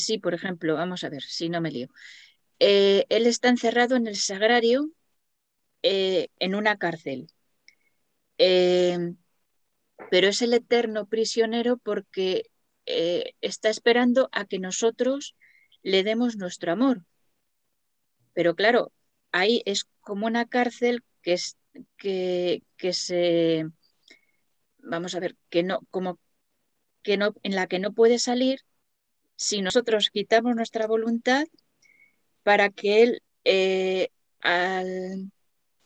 sí, por ejemplo, vamos a ver, si no me lío. Él está encerrado en el sagrario, en una cárcel. Eh, pero es el eterno prisionero porque está esperando a que nosotros le demos nuestro amor. Pero claro, ahí es como una cárcel que se, vamos a ver, que no, como que no, en la que no puede salir si nosotros quitamos nuestra voluntad para que él al,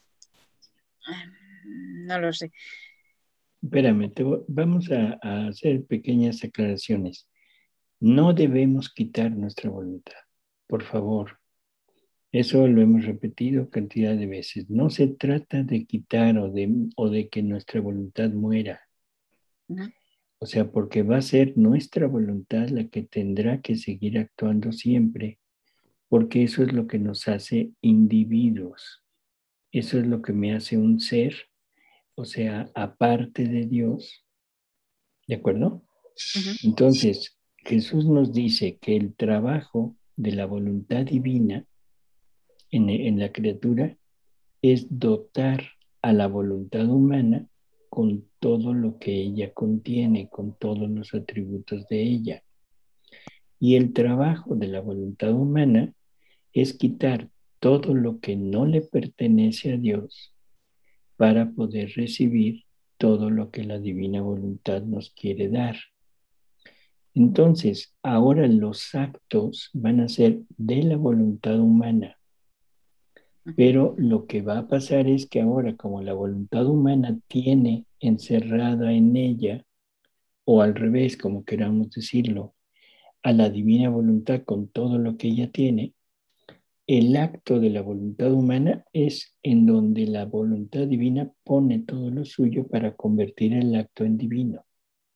no lo sé. Espérame, vamos a hacer pequeñas aclaraciones. No debemos quitar nuestra voluntad, por favor. Eso lo hemos repetido cantidad de veces. No se trata de quitar o de que nuestra voluntad muera. ¿No? O sea, porque va a ser nuestra voluntad la que tendrá que seguir actuando siempre, porque eso es lo que nos hace individuos. Eso es lo que me hace un ser, o sea, aparte de Dios. ¿De acuerdo? Ujú. Entonces, Jesús nos dice que el trabajo de la voluntad divina en la criatura es dotar a la voluntad humana con todo lo que ella contiene, con todos los atributos de ella. Y el trabajo de la voluntad humana es quitar todo lo que no le pertenece a Dios para poder recibir todo lo que la divina voluntad nos quiere dar. Entonces, ahora los actos van a ser de la voluntad humana, Ujú. pero lo que va a pasar es que ahora, como la voluntad humana tiene encerrada en ella, o al revés, como queramos decirlo, a la divina voluntad con todo lo que ella tiene, el acto de la voluntad humana es en donde la voluntad divina pone todo lo suyo para convertir el acto en divino,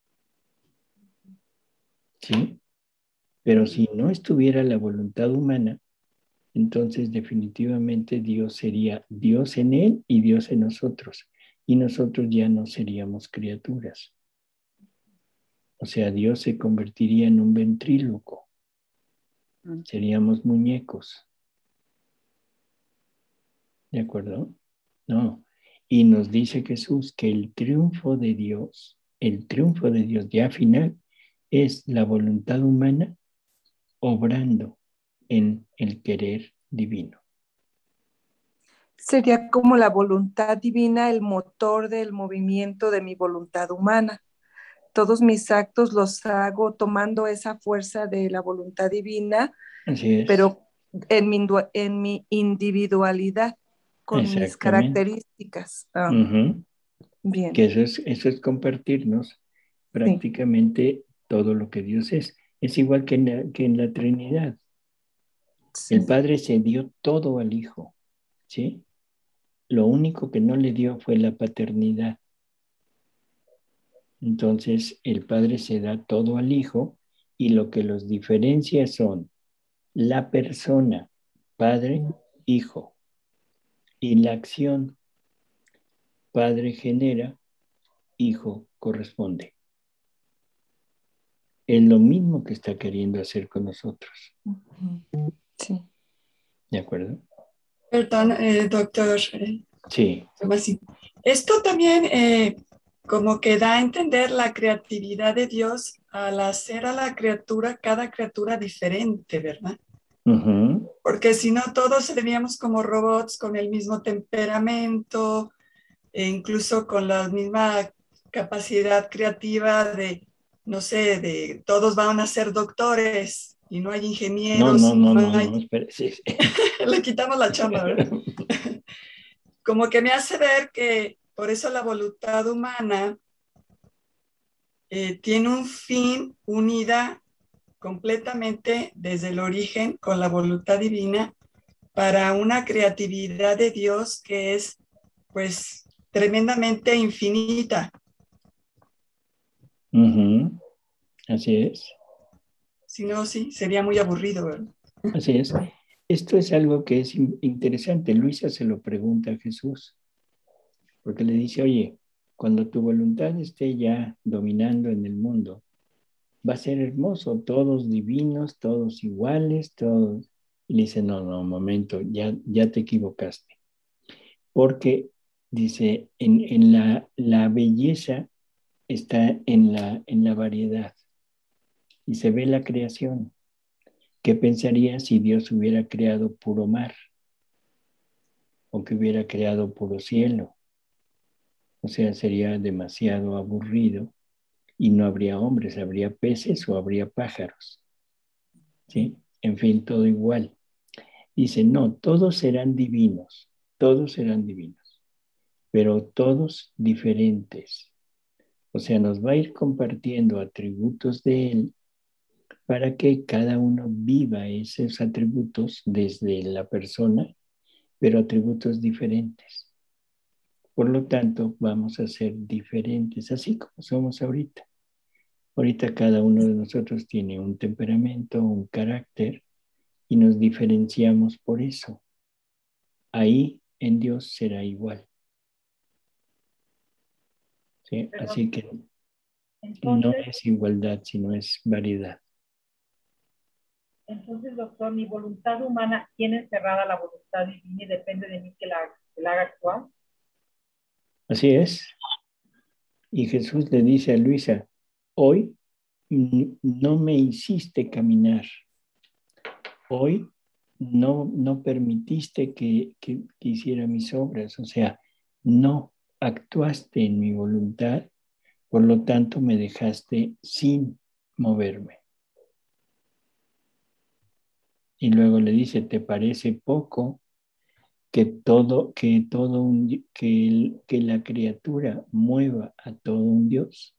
¿sí? Pero si no estuviera la voluntad humana, entonces definitivamente Dios sería Dios en él y Dios en nosotros. Y nosotros ya no seríamos criaturas. O sea, Dios se convertiría en un ventríloco. Mm. Seríamos muñecos. ¿De acuerdo? No. Y nos dice Jesús que el triunfo de Dios ya final, es la voluntad humana obrando en el querer divino. Sería como la voluntad divina, el motor del movimiento de mi voluntad humana. Todos mis actos los hago tomando esa fuerza de la voluntad divina, Así es. pero en mi individualidad, con mis Exactamente. características. Ah, Uh-huh. bien, Que eso es compartirnos sí, prácticamente todo lo que Dios es. Es igual que en la Trinidad. El sí. Padre se dio todo al Hijo, ¿sí? Lo único que no le dio fue la paternidad. Entonces, el Padre se da todo al Hijo y lo que los diferencia son la persona, Padre, Hijo, y la acción, Padre genera, Hijo corresponde. Es lo mismo que está queriendo hacer con nosotros. Ujú, sí. ¿De acuerdo? Perdón, doctor Sí, Tomasín. Esto también como que da a entender la creatividad de Dios al hacer a la criatura, cada criatura diferente, ¿verdad? uh-huh. Porque si no, todos seríamos como robots con el mismo temperamento, e incluso con la misma capacidad creativa de, no sé, de todos van a ser doctores y no hay No, ingenieros no, y no, no no, hay... no, espera, sí, sí. Le quitamos la chamba, ¿verdad? Como que me hace ver que por eso la voluntad humana tiene un fin unida completamente desde el origen con la voluntad divina para una creatividad de Dios que es pues tremendamente infinita. Uh-huh. Así es, Si no, sí, sería muy aburrido, ¿verdad? así es. Esto es algo que es interesante. Luisa se lo pregunta a Jesús, porque le dice, oye, cuando tu voluntad esté ya dominando en el mundo, va a ser hermoso, todos divinos, todos iguales, todos. Y le dice, no, no, un momento, ya te equivocaste. Porque dice, en la belleza está en la variedad y se ve la creación. ¿Qué pensaría si Dios hubiera creado puro mar o que hubiera creado puro cielo? O sea, sería demasiado aburrido y no habría hombres, habría peces o habría pájaros. ¿Sí? En fin, todo igual. Dice, no, todos serán divinos, pero todos diferentes. O sea, nos va a ir compartiendo atributos de Él para que cada uno viva esos atributos desde la persona, pero atributos diferentes. Por lo tanto, vamos a ser diferentes, así como somos ahorita. Ahorita cada uno de nosotros tiene un temperamento, un carácter, y nos diferenciamos por eso. Ahí en Dios será igual. ¿Sí? Así que no es igualdad, sino es variedad. Entonces, doctor, mi voluntad humana tiene encerrada la voluntad divina y depende de mí que la haga actuar. Así es. Y Jesús le dice a Luisa, hoy no me hiciste caminar. Hoy no permitiste que hiciera mis obras. O sea, no actuaste en mi voluntad, por lo tanto me dejaste sin moverme. Y luego le dice, ¿te parece poco que la criatura mueva a todo un Dios?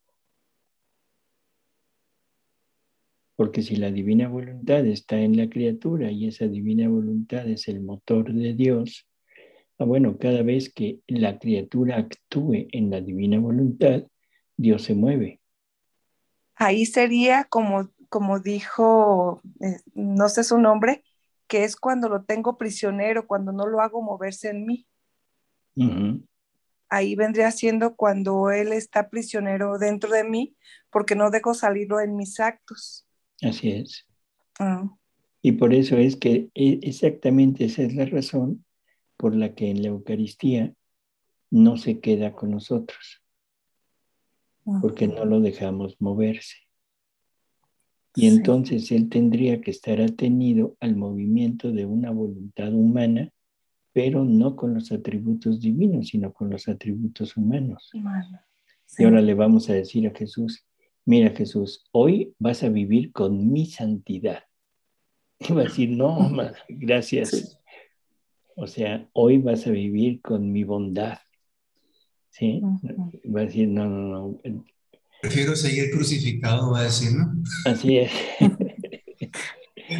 Porque si la divina voluntad está en la criatura y esa divina voluntad es el motor de Dios, bueno, cada vez que la criatura actúe en la divina voluntad, Dios se mueve. Ahí sería como dijo, no sé su nombre, que es cuando lo tengo prisionero, cuando no lo hago moverse en mí. Uh-huh. Ahí vendría siendo cuando él está prisionero dentro de mí, porque no dejo salirlo en mis actos. Así es. Y por eso es que exactamente esa es la razón por la que en la Eucaristía no se queda con nosotros, porque no lo dejamos moverse. Y entonces él tendría que estar atenido al movimiento de una voluntad humana, pero no con los atributos divinos, sino con los atributos humanos. Sí. Y ahora le vamos a decir a Jesús, mira Jesús, hoy vas a vivir con mi santidad. Y va a decir, no, gracias. Sí. O sea, hoy vas a vivir con mi bondad. ¿Sí? Va a decir, no. Prefiero seguir crucificado, va a decir, ¿no? Así es.